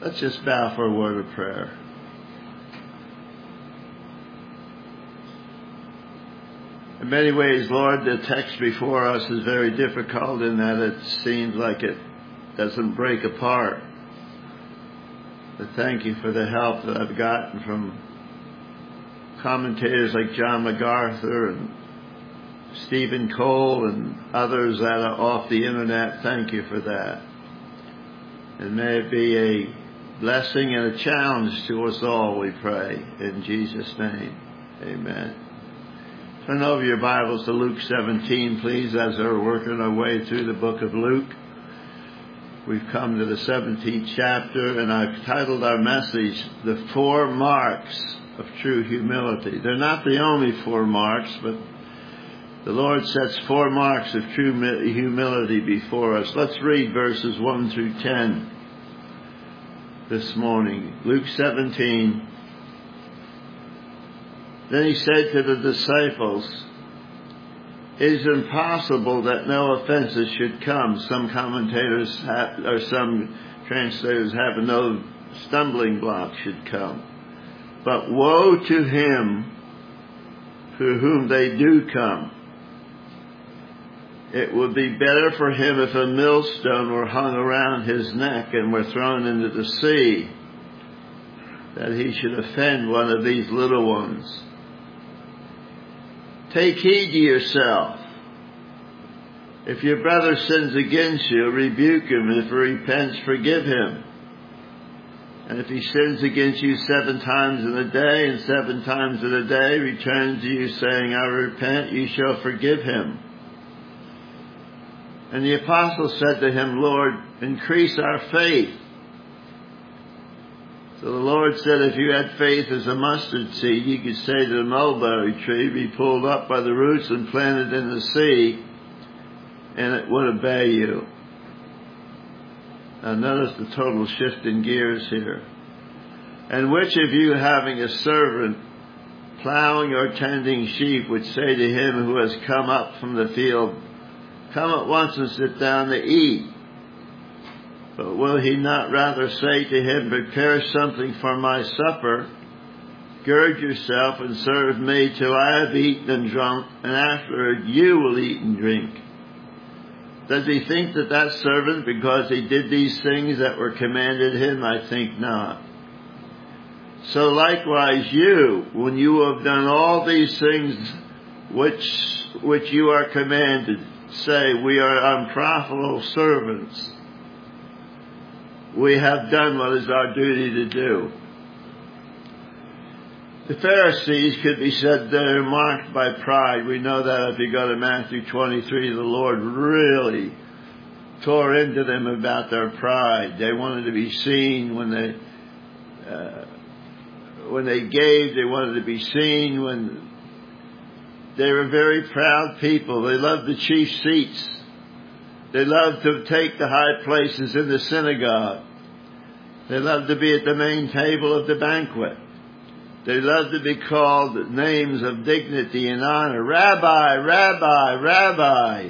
Let's just bow for a word of prayer. In many ways, Lord, the text before us is very difficult in that it seems like it doesn't break apart. But thank you for the help that I've gotten from commentators like John MacArthur and Stephen Cole and others that are off the internet. Thank you for that. And may it be a blessing and a challenge to us all, we pray. In Jesus' name, amen. Turn over your Bibles to Luke 17, please, as we're working our way through the book of Luke. We've come to the 17th chapter, and I've titled our message, The 4 Marks of True Humility. They're not the only 4 marks, but the Lord sets 4 marks of true humility before us. Let's read verses 1 through 10 this morning. Luke 17. Then he said to the disciples, "It is impossible that no offenses should come." Some commentators have, or some translators have, no stumbling block should come. But woe to him through whom they do come. It would be better for him if a millstone were hung around his neck and were thrown into the sea, that he should offend one of these little ones. Take heed to yourself. If your brother sins against you, rebuke him, and if he repents, forgive him. And if he sins against you 7 times in a day, and 7 times in a day returns to you saying, "I repent," you shall forgive him. And the apostle said to him, "Lord, increase our faith." So the Lord said, if you had faith as a mustard seed, you could say to the mulberry tree, "Be pulled up by the roots and planted in the sea," and it would obey you. Now notice the total shift in gears here. And which of you, having a servant plowing or tending sheep, would say to him who has come up from the field, "Come at once and sit down to eat"? But will he not rather say to him, "Prepare something for my supper, gird yourself and serve me till I have eaten and drunk, and afterward you will eat and drink"? Does he think that servant, because he did these things that were commanded him? I think not. So likewise you, when you have done all these things which you are commanded, say, "We are unprofitable servants. We have done what is our duty to do." The Pharisees could be said they're marked by pride. We know that if you go to Matthew 23, the Lord really tore into them about their pride. They wanted to be seen when they gave. They wanted to be seen when they were very proud people. They loved the chief seats. They loved to take the high places in the synagogue. They loved to be at the main table of the banquet. They loved to be called names of dignity and honor. "Rabbi, Rabbi, Rabbi."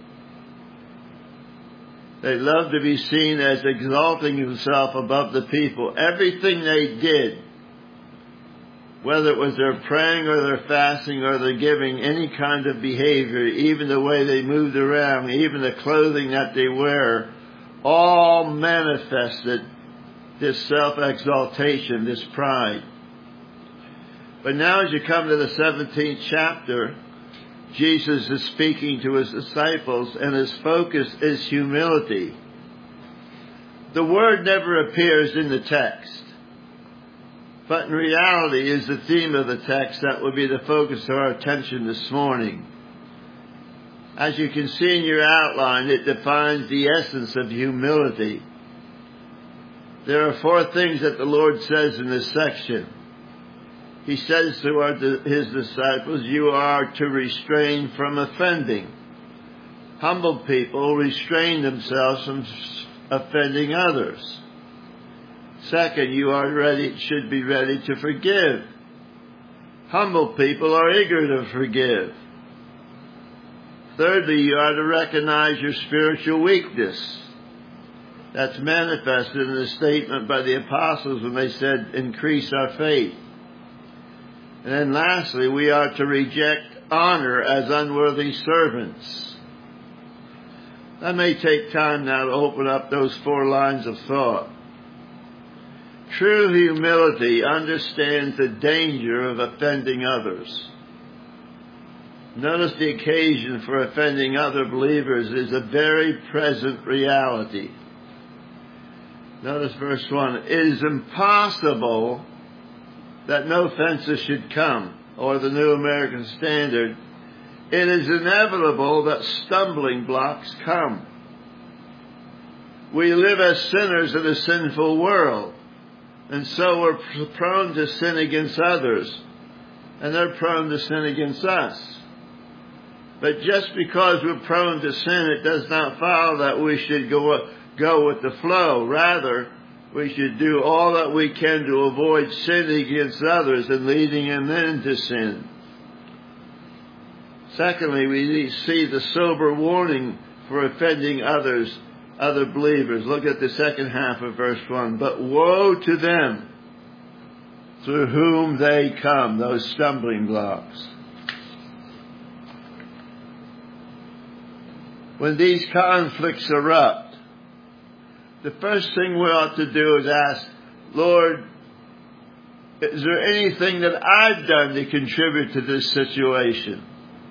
They loved to be seen as exalting himself above the people. Everything they did, whether it was their praying or their fasting or their giving, any kind of behavior, even the way they moved around, even the clothing that they wear, all manifested this self-exaltation, this pride. But now as you come to the 17th chapter, Jesus is speaking to his disciples, and his focus is humility. The word never appears in the text, but in reality is the theme of the text that will be the focus of our attention this morning. As you can see in your outline, it defines the essence of humility. There are 4 things that the Lord says in this section. He says to his disciples, you are to refrain from offending. Humble people restrain themselves from offending others. Second, you should be ready to forgive. Humble people are eager to forgive. Thirdly, you are to recognize your spiritual weakness. That's manifested in the statement by the apostles when they said, increase our faith. And then lastly, we are to reject honor as unworthy servants. That may take time now to open up those 4 lines of thought. True humility understands the danger of offending others. Notice the occasion for offending other believers is a very present reality. Notice verse 1. It is impossible that no offenses should come, or the New American Standard, it is inevitable that stumbling blocks come. We live as sinners in a sinful world, and so we're prone to sin against others, and they're prone to sin against us. But just because we're prone to sin, it does not follow that we should go with the flow. Rather, we should do all that we can to avoid sinning against others and leading them into sin. Secondly, we see the sober warning for offending other believers. Look at the second half of verse 1. But woe to them through whom they come, those stumbling blocks. When these conflicts erupt, the first thing we ought to do is ask, Lord, is there anything that I've done to contribute to this situation?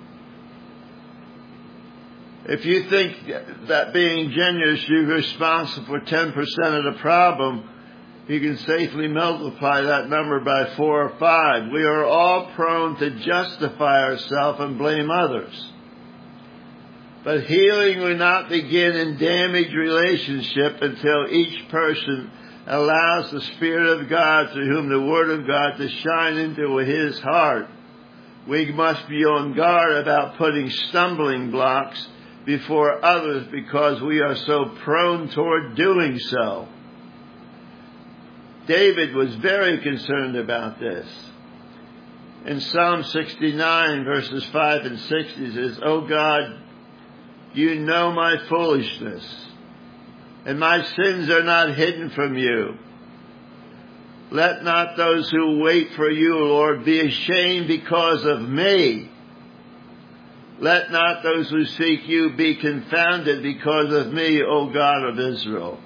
If you think that being generous, you're responsible for 10% of the problem, you can safely multiply that number by 4 or 5. We are all prone to justify ourselves and blame others. But healing will not begin in damaged relationship until each person allows the Spirit of God, through whom the Word of God, to shine into his heart. We must be on guard about putting stumbling blocks before others because we are so prone toward doing so. David was very concerned about this. In Psalm 69, verses 5 and 6, he says, O God, you know my foolishness, and my sins are not hidden from you. Let not those who wait for you, Lord, be ashamed because of me. Let not those who seek you be confounded because of me, O God of Israel.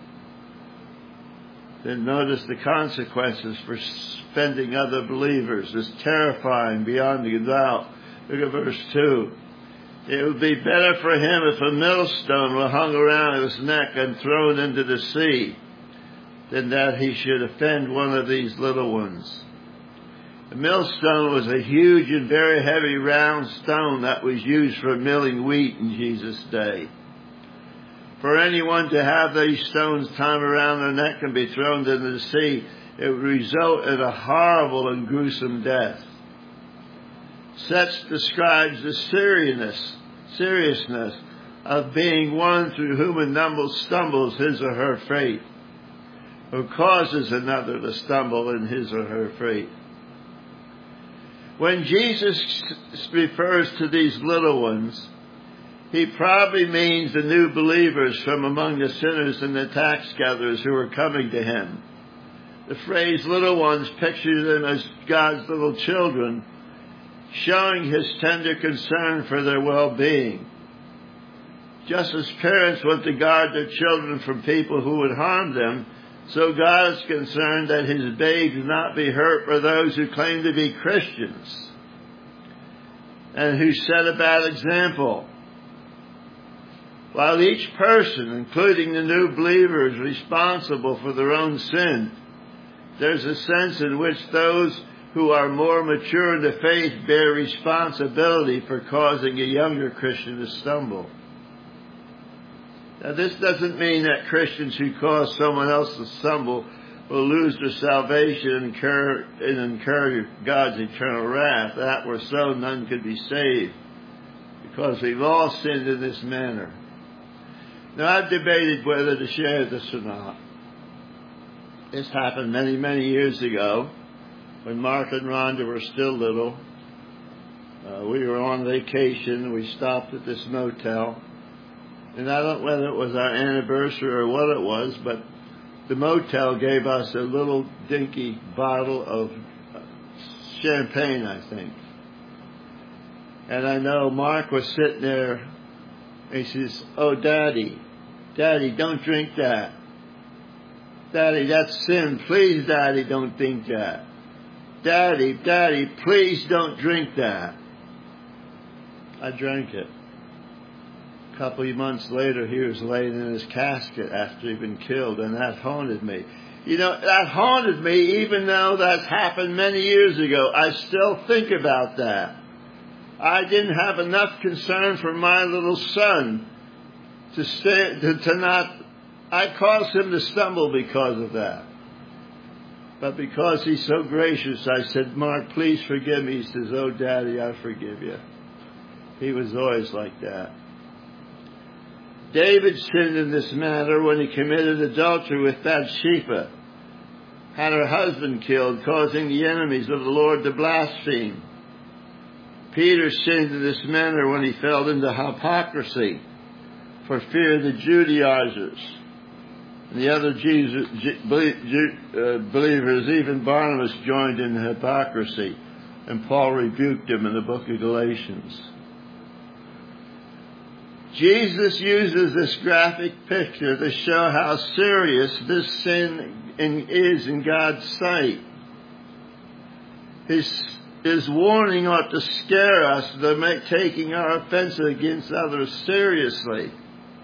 Then notice the consequences for offending other believers. It's terrifying beyond a doubt. Look at verse 2. It would be better for him if a millstone were hung around his neck and thrown into the sea than that he should offend one of these little ones. The millstone was a huge and very heavy round stone that was used for milling wheat in Jesus' day. For anyone to have these stones tied around their neck and be thrown into the sea, it would result in a horrible and gruesome death. Such describes the seriousness of being one through whom a number stumbles his or her faith, or causes another to stumble in his or her faith. When Jesus refers to these little ones, he probably means the new believers from among the sinners and the tax gatherers who are coming to him. The phrase little ones pictures them as God's little children, showing his tender concern for their well-being. Just as parents want to guard their children from people who would harm them, so God is concerned that his babes not be hurt by those who claim to be Christians and who set a bad example. While each person, including the new believer, is responsible for their own sin, there's a sense in which those who are more mature in the faith bear responsibility for causing a younger Christian to stumble. Now, this doesn't mean that Christians who cause someone else to stumble will lose their salvation and incur God's eternal wrath. That were so, none could be saved, because we've all sinned in this manner. Now, I've debated whether to share this or not. This happened many, many years ago, when Mark and Rhonda were still little. We were on vacation. We stopped at this motel. And I don't know whether it was our anniversary or what it was, but the motel gave us a little dinky bottle of champagne, I think. And I know Mark was sitting there, and he says, "Oh, Daddy, don't drink that. Daddy, that's sin. Please, Daddy, don't drink that. Daddy, please don't drink that." I drank it. A couple of months later, he was laid in his casket after he'd been killed, and that haunted me. You know, that haunted me even though that happened many years ago. I still think about that. I didn't have enough concern for my little son to not... I caused him to stumble because of that. But because he's so gracious, I said, "Mark, please forgive me." He says, "Oh, Daddy, I forgive you." He was always like that. David sinned in this matter when he committed adultery with Bathsheba, had her husband killed, causing the enemies of the Lord to blaspheme. Peter sinned in this manner when he fell into hypocrisy for fear of the Judaizers and the other believers. Even Barnabas joined in hypocrisy, and Paul rebuked him in the book of Galatians. Jesus uses this graphic picture to show how serious this sin is in God's sight. His warning ought to scare us to make taking our offense against others seriously.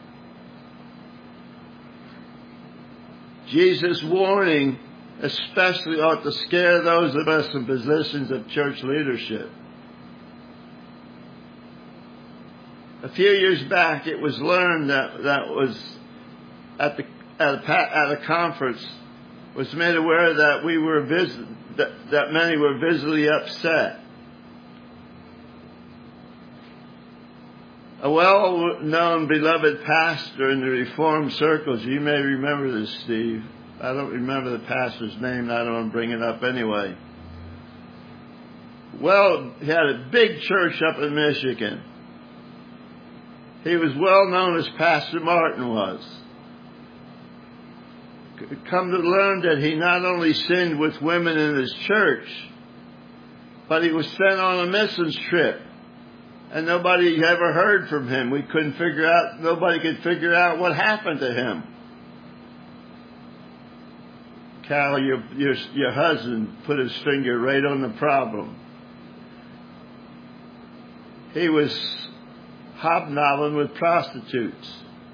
Jesus' warning especially ought to scare those of us in positions of church leadership. A few years back, it was learned that was at a conference, was made aware that that many were visibly upset. A well-known, beloved pastor in the Reformed circles, you may remember this, Steve. I don't remember the pastor's name, and I don't want to bring it up anyway. Well, he had a big church up in Michigan. He was well known as Pastor Martin was. Come to learn that he not only sinned with women in his church, but he was sent on a missions trip. And nobody ever heard from him. Nobody could figure out what happened to him. Cal, your husband put his finger right on the problem. He was hobnobbing with prostitutes.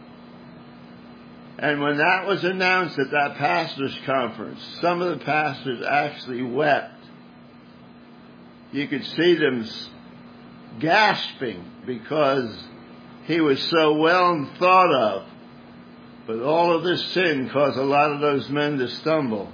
And when that was announced at that pastor's conference, some of the pastors actually wept. You could see them gasping because he was so well thought of. But all of this sin caused a lot of those men to stumble.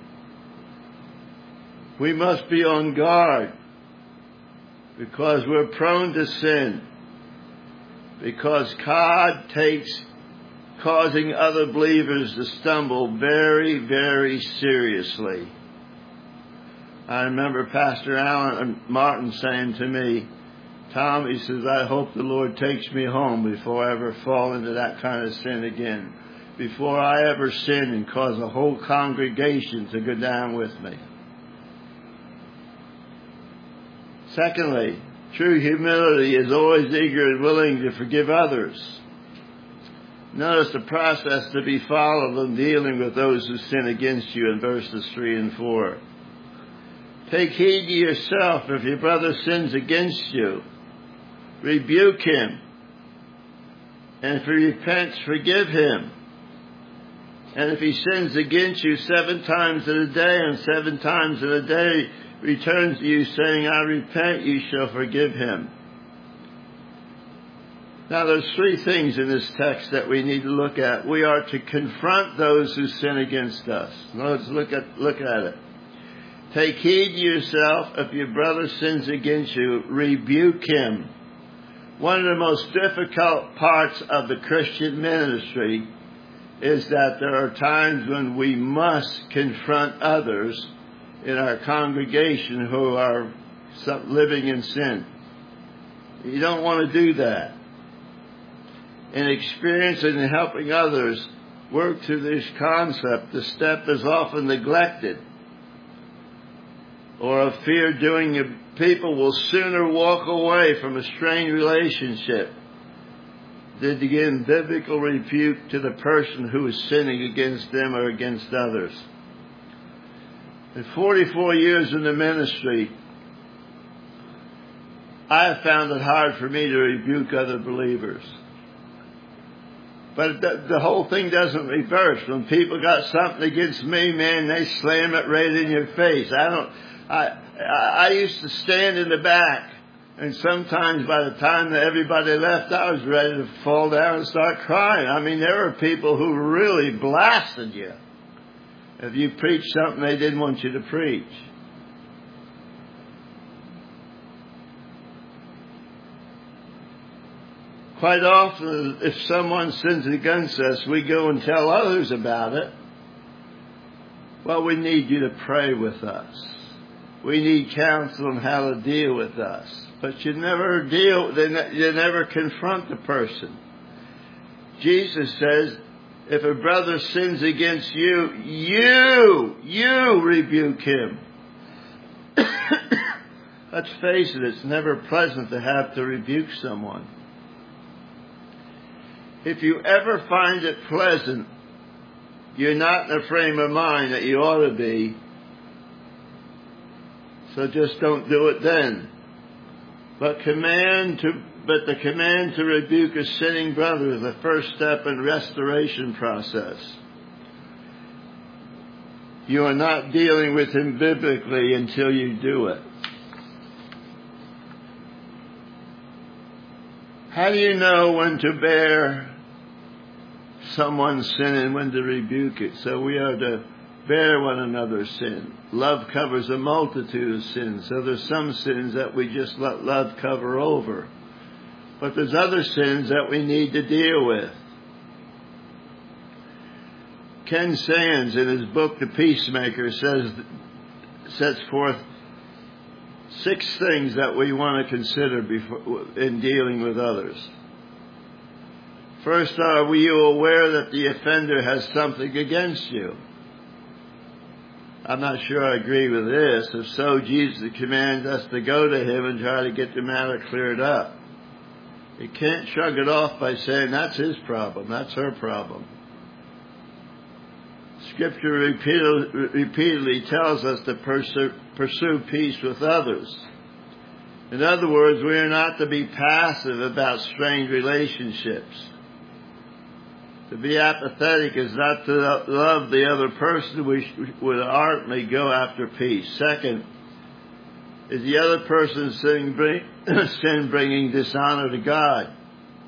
We must be on guard because we're prone to sin. Because God takes causing other believers to stumble very, very seriously. I remember Pastor Alan Martin saying to me, "Tom," he says, "I hope the Lord takes me home before I ever fall into that kind of sin again. Before I ever sin and cause a whole congregation to go down with me." Secondly, true humility is always eager and willing to forgive others. Notice the process to be followed in dealing with those who sin against you in verses 3 and 4. Take heed to yourself. If your brother sins against you, rebuke him. And if he repents, forgive him. And if he sins against you 7 times in a day, and 7 times in a day returns to you saying, "I repent," you shall forgive him. Now there's 3 things in this text that we need to look at. We are to confront those who sin against us. Now let's look at it. Take heed to yourself. If your brother sins against you, rebuke him. One of the most difficult parts of the Christian ministry is that there are times when we must confront others in our congregation who are living in sin. You don't want to do that. In experiencing and helping others work through this concept, the step is often neglected, or of fear doing it. People will sooner walk away from a strained relationship than to give biblical rebuke to the person who is sinning against them or against others. In 44 years in the ministry, I have found it hard for me to rebuke other believers. But the whole thing doesn't reverse. When people got something against me, man, they slam it right in your face. I used to stand in the back, and sometimes by the time that everybody left, I was ready to fall down and start crying. I mean, there were people who really blasted you if you preached something they didn't want you to preach. Quite often, if someone sins against us, we go and tell others about it. Well, we need you to pray with us. We need counsel on how to deal with us. But you never you never confront the person. Jesus says, if a brother sins against you, you rebuke him. Let's face it, it's never pleasant to have to rebuke someone. If you ever find it pleasant, you're not in the frame of mind that you ought to be. So just don't do it then. But the command to rebuke a sinning brother is the first step in restoration process. You are not dealing with him biblically until you do it. How do you know when to bear someone's sin and when to rebuke it? So we are to bear one another's sin. Love covers a multitude of sins. So there's some sins that we just let love cover over. But there's other sins that we need to deal with. Ken Sands, in his book, The Peacemaker, sets forth 6 things that we want to consider in dealing with others. First, are you aware that the offender has something against you? I'm not sure I agree with this. If so, Jesus commands us to go to him and try to get the matter cleared up. You can't shrug it off by saying that's his problem, that's her problem. Scripture repeatedly tells us to pursue peace with others. In other words, we are not to be passive about strained relationships. To be apathetic is not to love the other person. We would ardently go after peace. Second, is the other person's sin bringing dishonor to God?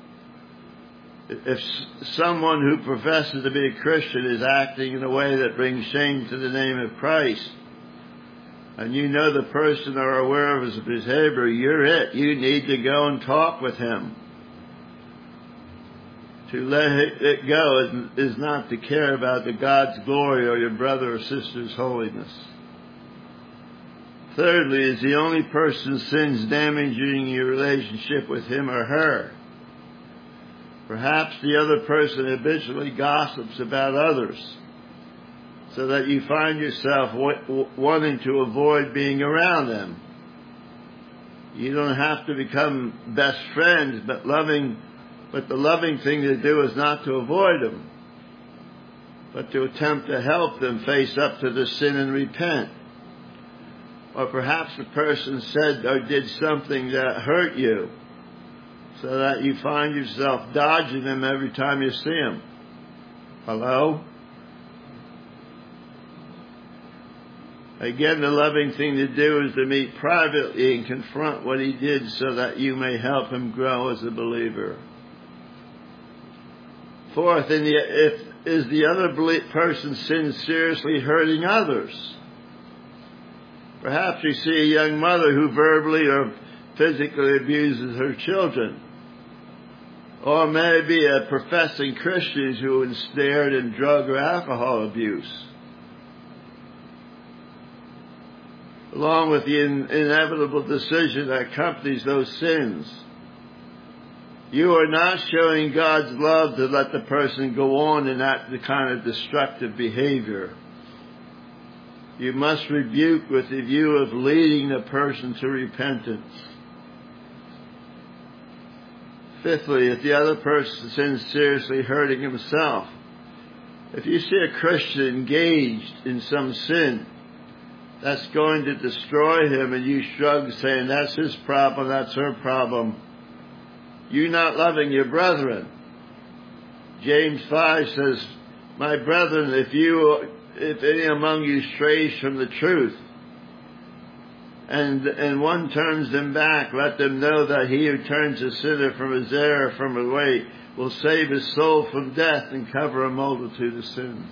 If someone who professes to be a Christian is acting in a way that brings shame to the name of Christ, and you know the person are aware of his behavior, you're it. You need to go and talk with him. To let it go is not to care about the God's glory or your brother or sister's holiness. Thirdly, is the only person's sins damaging your relationship with him or her? Perhaps the other person habitually gossips about others, so that you find yourself wanting to avoid being around them. You don't have to become best friends, but the loving thing to do is not to avoid them, but to attempt to help them face up to the sin and repent. Or perhaps the person said or did something that hurt you, so that you find yourself dodging them every time you see them. Hello? Again, the loving thing to do is to meet privately and confront what he did so that you may help him grow as a believer. Fourth, is the other person's sin seriously hurting others? Perhaps you see a young mother who verbally or physically abuses her children. Or maybe a professing Christian who is snared in drug or alcohol abuse. Along with the inevitable decision that accompanies those sins. You are not showing God's love to let the person go on in that kind of destructive behavior. You must rebuke with the view of leading the person to repentance. Fifthly, if the other person sins seriously hurting himself. If you see a Christian engaged in some sin that's going to destroy him and you shrug saying that's his problem, that's her problem, you're not loving your brethren. James 5 says, my brethren, if any among you strays from the truth, and one turns them back, let them know that he who turns a sinner from his error from the way will save his soul from death and cover a multitude of sins.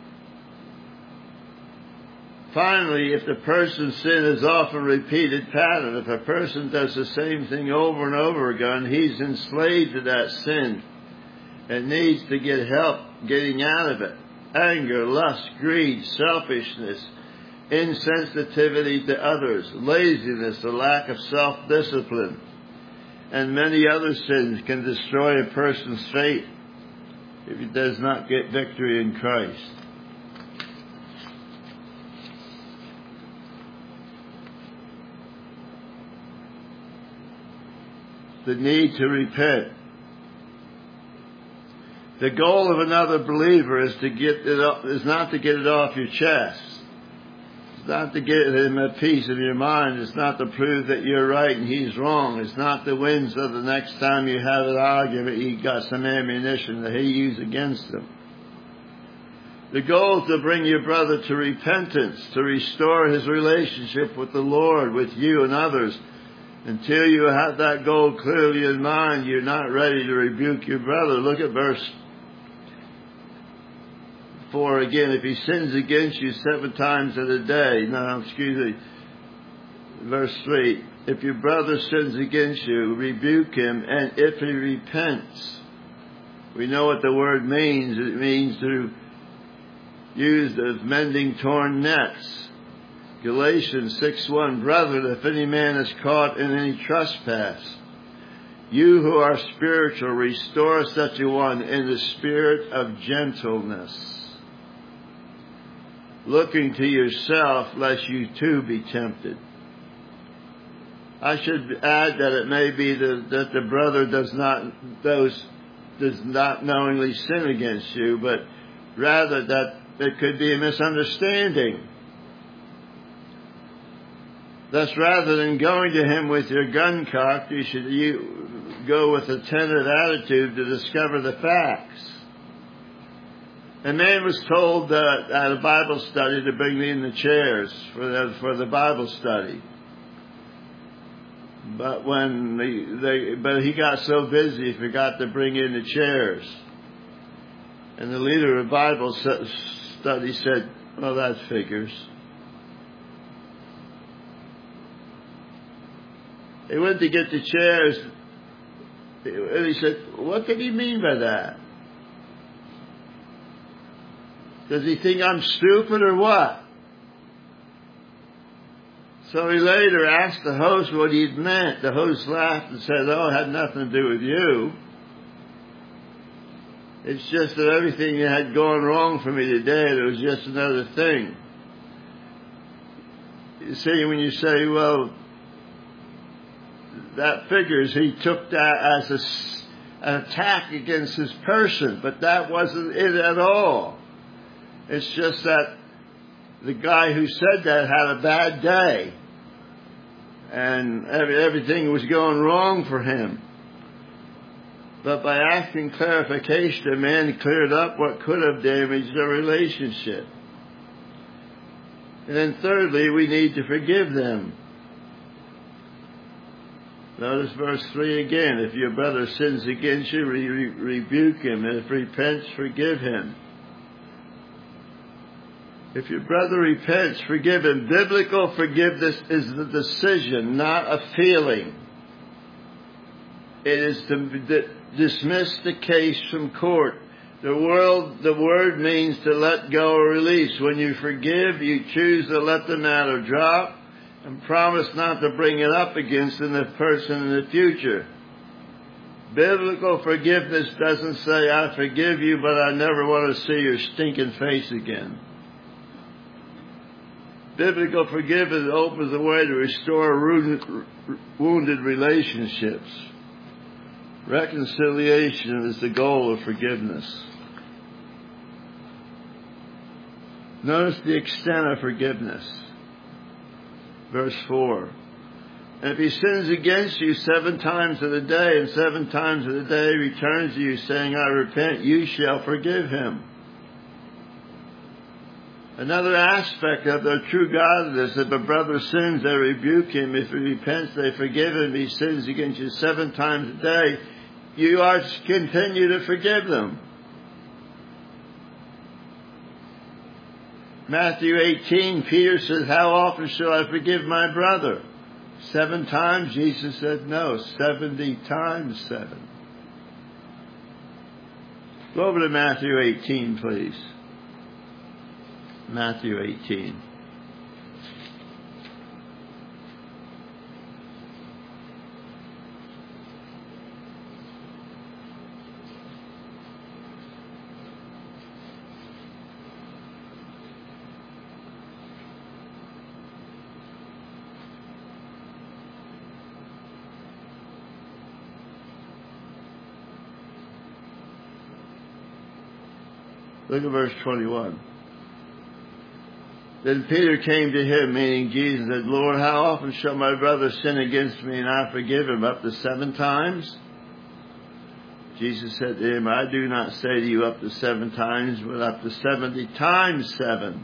Finally, if the person's sin is often repeated pattern, if a person does the same thing over and over again, he's enslaved to that sin and needs to get help getting out of it. Anger, lust, greed, selfishness, insensitivity to others, laziness, a lack of self-discipline, and many other sins can destroy a person's faith if he does not get victory in Christ. The need to repent. The goal of another believer is not to get it off your chest. It's not to get him a piece of your mind. It's not to prove that you're right and he's wrong. It's not to win so the next time you have an argument, you got some ammunition that he used against him. The goal is to bring your brother to repentance, to restore his relationship with the Lord, with you and others. Until you have that goal clearly in mind, you're not ready to rebuke your brother. Look at verse 4 again. If he sins against you 7 times in a day. Verse 3. If your brother sins against you, rebuke him, and if he repents. We know what the word means. It means to use as mending torn nets. Galatians 6:1, brethren, if any man is caught in any trespass, you who are spiritual, restore such a one in the spirit of gentleness, looking to yourself, lest you too be tempted. I should add that it may be that the brother does not knowingly sin against you, but rather that it could be a misunderstanding. Thus, rather than going to him with your gun cocked, you should go with a tentative attitude to discover the facts. A man was told at a Bible study to bring in the chairs for the Bible study. But but he got so busy he forgot to bring in the chairs. And the leader of the Bible study said, well, that figures. He went to get the chairs, and he said, what did he mean by that? Does he think I'm stupid or what? So he later asked the host what he'd meant. The host laughed and said, oh, it had nothing to do with you. It's just that everything had gone wrong for me today, there was just another thing. You see, when you say, well, that figures, he took that as an attack against his person, but that wasn't it at all. It's just that the guy who said that had a bad day, and everything was going wrong for him. But by asking clarification, the man cleared up what could have damaged the relationship. And then thirdly, we need to forgive them. Notice verse 3 again. If your brother sins against you, rebuke him. And if he repents, forgive him. If your brother repents, forgive him. Biblical forgiveness is the decision, not a feeling. It is to dismiss the case from court. The word means to let go or release. When you forgive, you choose to let the matter drop and promise not to bring it up against the person in the future. Biblical forgiveness doesn't say, I forgive you, but I never want to see your stinking face again. Biblical forgiveness opens the way to restore wounded relationships. Reconciliation is the goal of forgiveness. Notice the extent of forgiveness. Verse 4. And if he sins against you 7 times in a day, and 7 times in a day returns to you saying, I repent, you shall forgive him. Another aspect of their true godliness, if a brother sins, they rebuke him. If he repents, they forgive him. If he sins against you 7 times a day, you are to continue to forgive them. Matthew 18, Peter says, how often shall I forgive my brother? 7 times? Jesus said, no, 70 times 7. Go over to Matthew 18, please. Matthew 18. Look at verse 21. Then Peter came to him, meaning Jesus, and said, Lord, how often shall my brother sin against me and I forgive him? Up to 7 times? Jesus said to him, I do not say to you up to 7 times, but up to 70 times 7.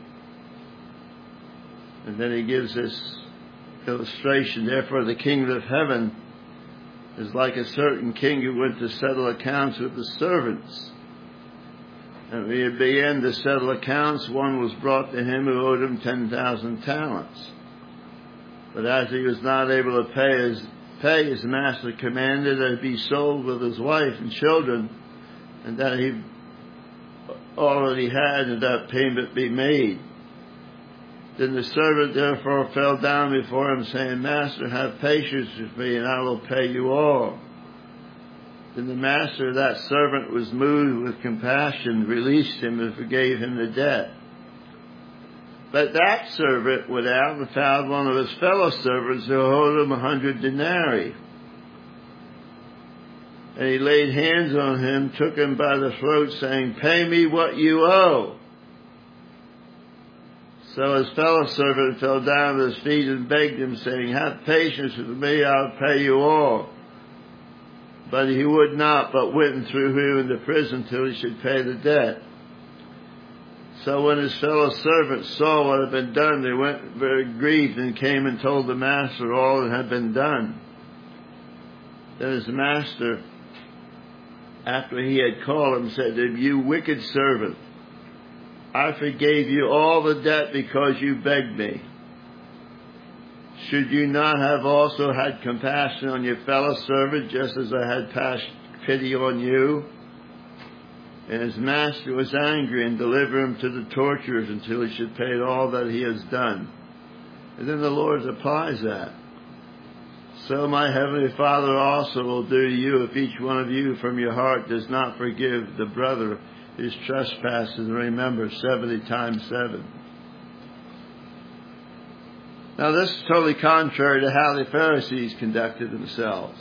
And then he gives this illustration. Therefore the kingdom of heaven is like a certain king who went to settle accounts with the servants. And when he began to settle accounts, one was brought to him who owed him 10,000 talents. But as he was not able to pay, his master commanded that he be sold with his wife and children, and that he already had, and that payment be made. Then the servant therefore fell down before him, saying, Master, have patience with me, and I will pay you all. Then the master of that servant was moved with compassion, released him, and forgave him the debt. But that servant went out and found one of his fellow servants who owed him 100 denarii. And he laid hands on him, took him by the throat, saying, Pay me what you owe. So his fellow servant fell down at his feet and begged him, saying, Have patience with me, I'll pay you all. But he would not, but went and threw him into prison till he should pay the debt. So when his fellow servants saw what had been done, they went very grieved and came and told the master all that had been done. Then his master, after he had called him, said to him, You wicked servant, I forgave you all the debt because you begged me. Should you not have also had compassion on your fellow servant, just as I had pity on you? And his master was angry and delivered him to the torturers until he should pay all that he has done. And then the Lord applies that. So my heavenly Father also will do to you if each one of you from your heart does not forgive the brother his trespasses, and remember 70 times 7. Now this is totally contrary to how the Pharisees conducted themselves.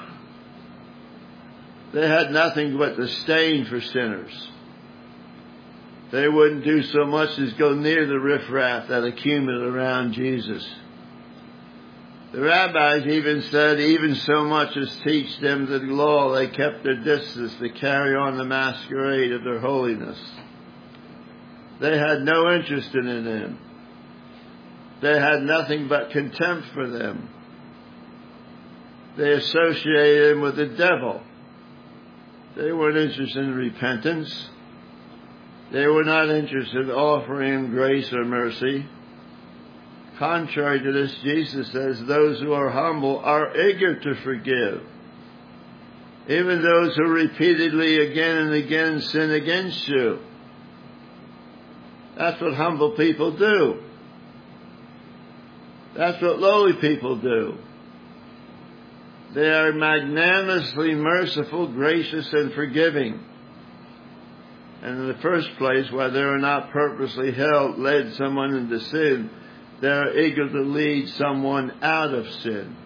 They had nothing but disdain for sinners. They wouldn't do so much as go near the riffraff that accumulated around Jesus. The rabbis even said, even so much as teach them the law, they kept their distance to carry on the masquerade of their holiness. They had no interest in them. They had nothing but contempt for them. They associated him with the devil. They weren't interested in repentance. They were not interested in offering him grace or mercy. Contrary to this, Jesus says, those who are humble are eager to forgive. Even those who repeatedly again and again sin against you. That's what humble people do. That's what lowly people do. They are magnanimously merciful, gracious, and forgiving. And in the first place, while they are not purposely led someone into sin, they are eager to lead someone out of sin.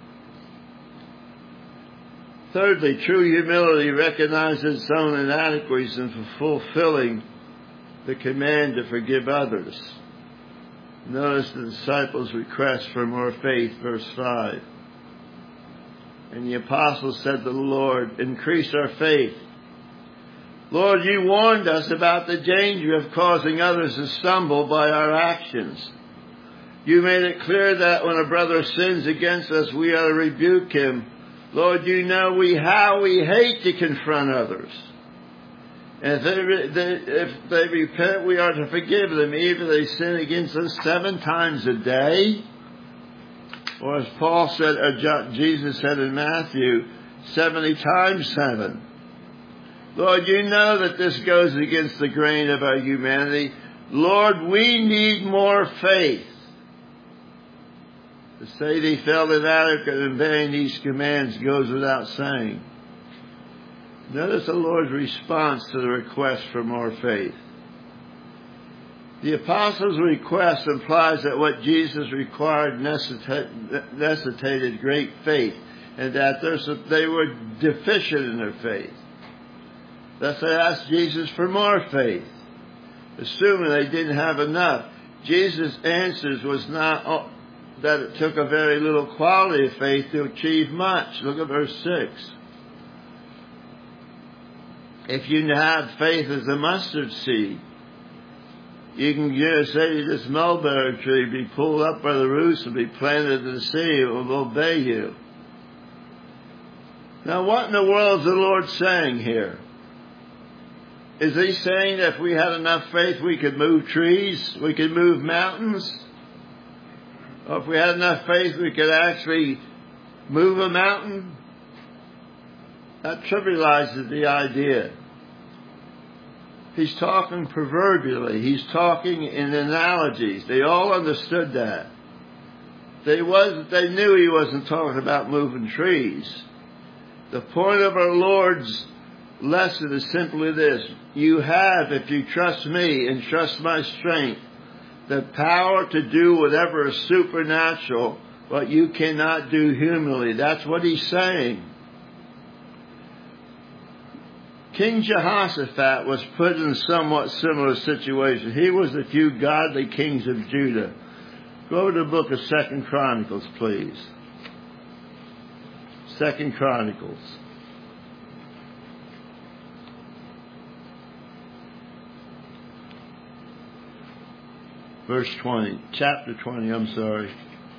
Thirdly, true humility recognizes its own inadequacies in fulfilling the command to forgive others. Notice the disciples' request for more faith, verse 5. And the apostles said to the Lord, increase our faith. Lord, you warned us about the danger of causing others to stumble by our actions. You made it clear that when a brother sins against us, we are to rebuke him. Lord, you know how we hate to confront others. And if they repent, we are to forgive them, even if they sin against us 7 times a day. Or as Paul said, or Jesus said in Matthew, 70 times 7. Lord, you know that this goes against the grain of our humanity. Lord, we need more faith. To say they felt inadequate in obeying these commands goes without saying. Notice the Lord's response to the request for more faith. The apostles' request implies that what Jesus required necessitated great faith, and that they were deficient in their faith. Thus they asked Jesus for more faith, assuming they didn't have enough. Jesus' answers was not that it took a very little quality of faith to achieve much. Look at verse 6. If you have faith as a mustard seed, you can just say to this mulberry tree, be pulled up by the roots and be planted in the sea, it will obey you. Now what in the world is the Lord saying here? Is he saying that if we had enough faith we could move trees, we could move mountains? Or if we had enough faith we could actually move a mountain? That trivializes the idea. He's talking proverbially. He's talking in analogies. They all understood that. They knew he wasn't talking about moving trees. The point of our Lord's lesson is simply this. You have, if you trust me and trust my strength, the power to do whatever is supernatural, but you cannot do humanly. That's what he's saying. King Jehoshaphat was put in a somewhat similar situation. He was the few godly kings of Judah. Go to the book of 2 Chronicles, please. 2 Chronicles. Verse 20. Chapter 20, I'm sorry.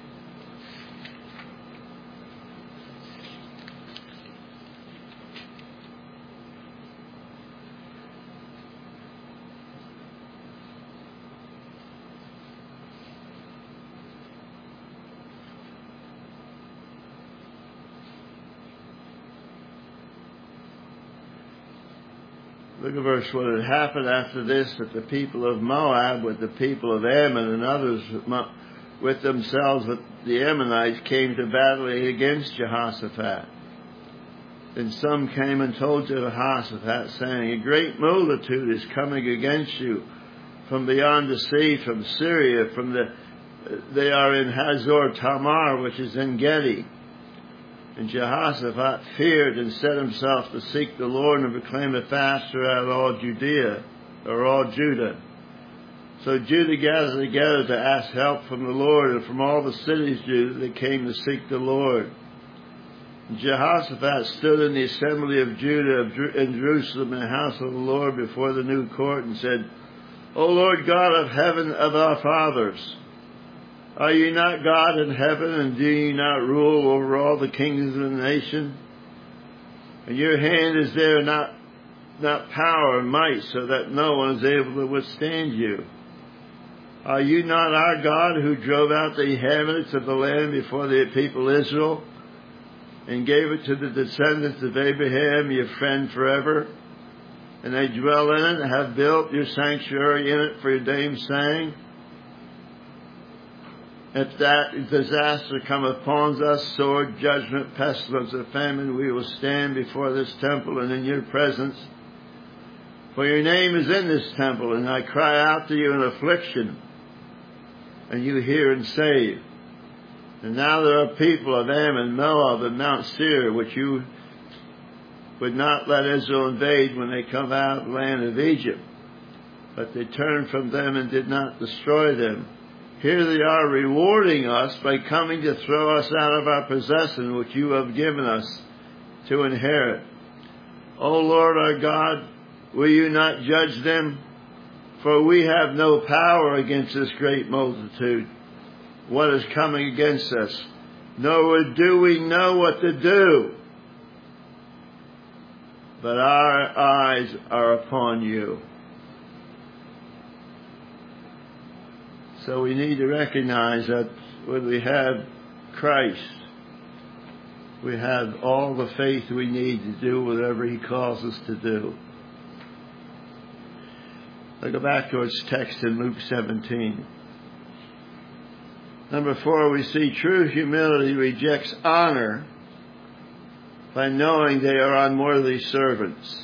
Look at verse 1. It happened after this that the people of Moab with the people of Ammon and others with themselves with the Ammonites came to battle against Jehoshaphat. Then some came and told Jehoshaphat, saying, a great multitude is coming against you from beyond the sea, from Syria, they are in Hazor Tamar, which is in Gedi. And Jehoshaphat feared and set himself to seek the Lord and proclaim a fast throughout all Judea, or all Judah. So Judah gathered together to ask help from the Lord, and from all the cities of Judah they came to seek the Lord. And Jehoshaphat stood in the assembly of Judah in Jerusalem in the house of the Lord before the new court and said, O Lord God of heaven of our fathers, are you not God in heaven, and do you not rule over all the kingdoms of the nation? And your hand is there, not power and might, so that no one is able to withstand you. Are you not our God who drove out the inhabitants of the land before the people Israel, and gave it to the descendants of Abraham, your friend forever? And they dwell in it and have built your sanctuary in it for your name's sake. If that disaster come upon us, sword, judgment, pestilence, or famine, we will stand before this temple and in your presence. For your name is in this temple, and I cry out to you in affliction, and you hear and save. And now there are people of Ammon, Moab, and Mount Seir, which you would not let Israel invade when they come out of the land of Egypt. But they turned from them and did not destroy them. Here they are rewarding us by coming to throw us out of our possession, which you have given us to inherit. O Lord our God, will you not judge them? For we have no power against this great multitude. What is coming against us? Nor do we know what to do. But our eyes are upon you. So we need to recognize that when we have Christ, we have all the faith we need to do whatever He calls us to do. I'll go back to its text in Luke 17. Number 4, we see true humility rejects honor by knowing they are unworthy servants.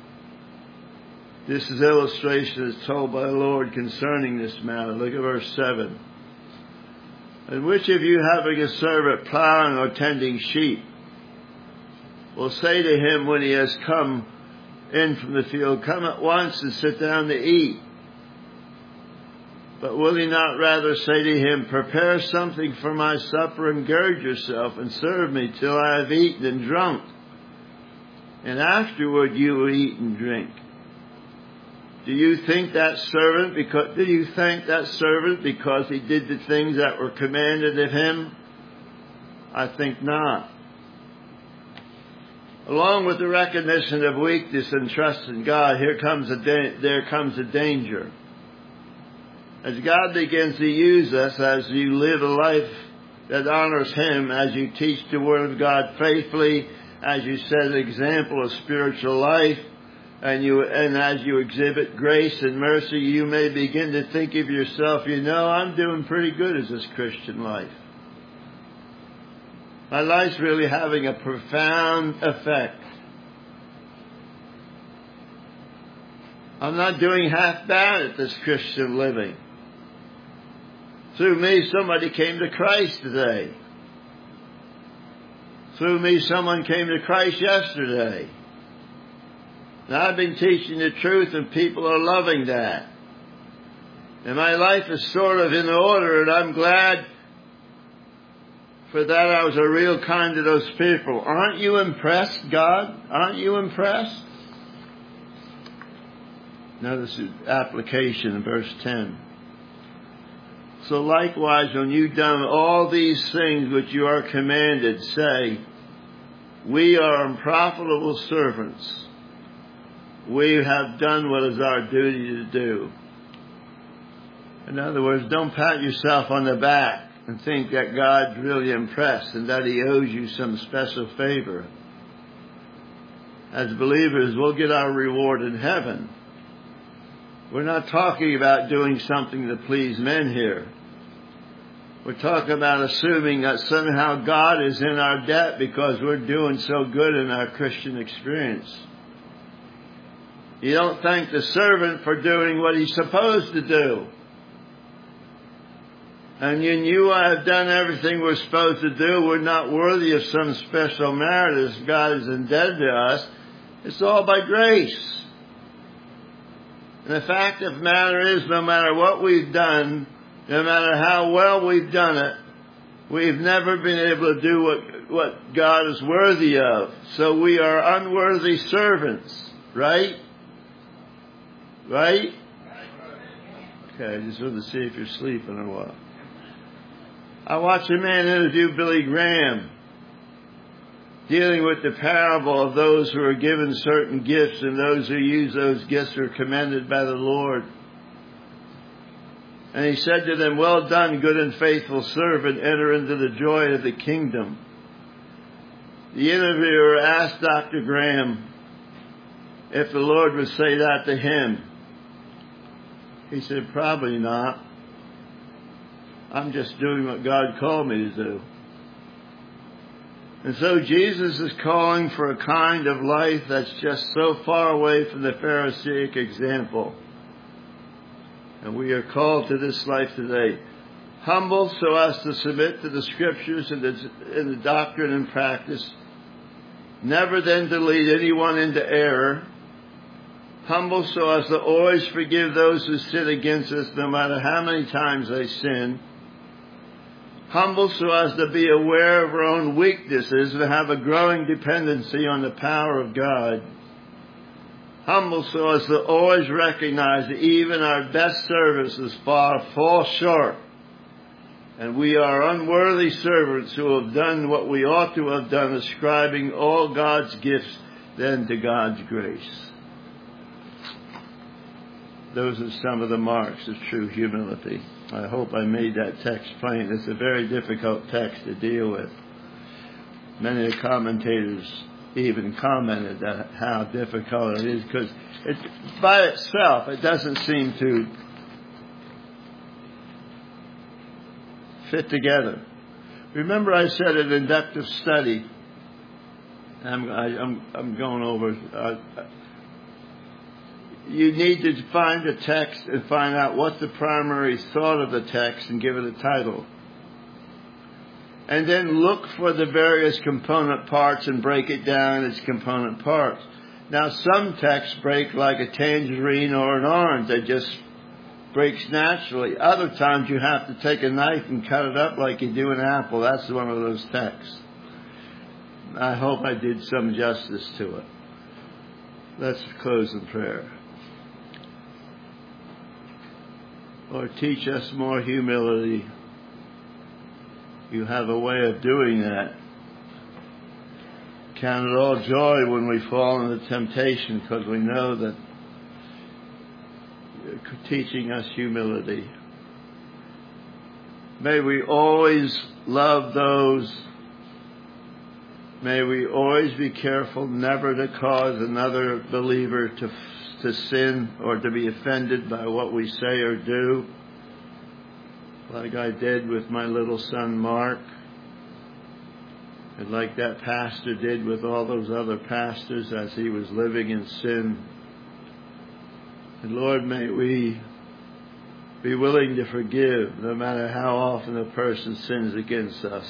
This is illustration is told by the Lord concerning this matter. Look at verse 7. And which of you, having a servant plowing or tending sheep, will say to him when he has come in from the field, come at once and sit down to eat? But will he not rather say to him, prepare something for my supper and gird yourself and serve me till I have eaten and drunk, and afterward you will eat and drink? Do you thank that servant because he did the things that were commanded of him? I think not. Along with the recognition of weakness and trust in God, there comes a danger. As God begins to use us, as you live a life that honors Him, as you teach the Word of God faithfully, as you set an example of spiritual life, and as you exhibit grace and mercy, you may begin to think of yourself, I'm doing pretty good as this Christian life. My life's really having a profound effect. I'm not doing half bad at this Christian living. Through me, somebody came to Christ today. Through me, someone came to Christ yesterday. And I've been teaching the truth, and people are loving that. And my life is sort of in order, and I'm glad for that. I was a real kind to those people. Aren't you impressed, God? Aren't you impressed? Notice the application in verse 10. So likewise, when you've done all these things which you are commanded, say, we are unprofitable servants. We have done what is our duty to do. In other words, don't pat yourself on the back and think that God's really impressed and that He owes you some special favor. As believers, we'll get our reward in heaven. We're not talking about doing something to please men here. We're talking about assuming that somehow God is in our debt because we're doing so good in our Christian experience. You don't thank the servant for doing what he's supposed to do. And you knew I have done everything we're supposed to do. We're not worthy of some special merit as God is indebted to us. It's all by grace. And the fact of the matter is, no matter what we've done, no matter how well we've done it, we've never been able to do what God is worthy of. So we are unworthy servants, right? Right? Okay, I just wanted to see if you're sleeping or what. I watched a man interview Billy Graham, dealing with the parable of those who are given certain gifts and those who use those gifts are commended by the Lord. And he said to them, well done, good and faithful servant, enter into the joy of the kingdom. The interviewer asked Dr. Graham if the Lord would say that to him. He said, probably not. I'm just doing what God called me to do. And so Jesus is calling for a kind of life that's just so far away from the Pharisaic example. And we are called to this life today. Humble so as to submit to the Scriptures and the doctrine and practice. Never then to lead anyone into error. Humble so as to always forgive those who sin against us, no matter how many times they sin. Humble so as to be aware of our own weaknesses and have a growing dependency on the power of God. Humble so as to always recognize that even our best services fall short. And we are unworthy servants who have done what we ought to have done, ascribing all God's gifts then to God's grace. Those are some of the marks of true humility. I hope I made that text plain. It's a very difficult text to deal with. Many of the commentators even commented on how difficult it is, because by itself it doesn't seem to fit together. Remember, I said an inductive study. I'm going over. You need to find a text and find out what the primary thought of the text and give it a title. And then look for the various component parts and break it down in its component parts. Now, some texts break like a tangerine or an orange. They just breaks naturally. Other times you have to take a knife and cut it up like you do an apple. That's one of those texts. I hope I did some justice to it. Let's close in prayer. Lord, teach us more humility. You have a way of doing that. Count it all joy when we fall into temptation, because we know that you're teaching us humility. May we always love those. May we always be careful never to cause another believer to sin or to be offended by what we say or do, like I did with my little son Mark, and like that pastor did with all those other pastors as he was living in sin. And Lord, may we be willing to forgive no matter how often a person sins against us.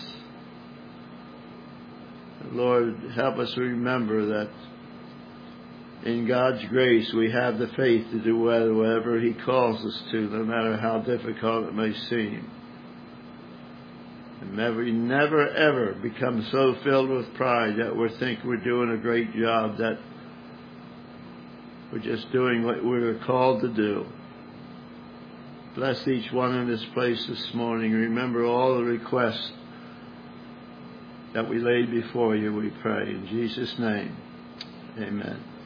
And Lord, help us remember that in God's grace we have the faith to do whatever He calls us to, no matter how difficult it may seem. And may we never ever become so filled with pride that we think we're doing a great job, that we're just doing what we're called to do. Bless each one in this place this morning. Remember all the requests that we laid before you, we pray. In Jesus' name, amen.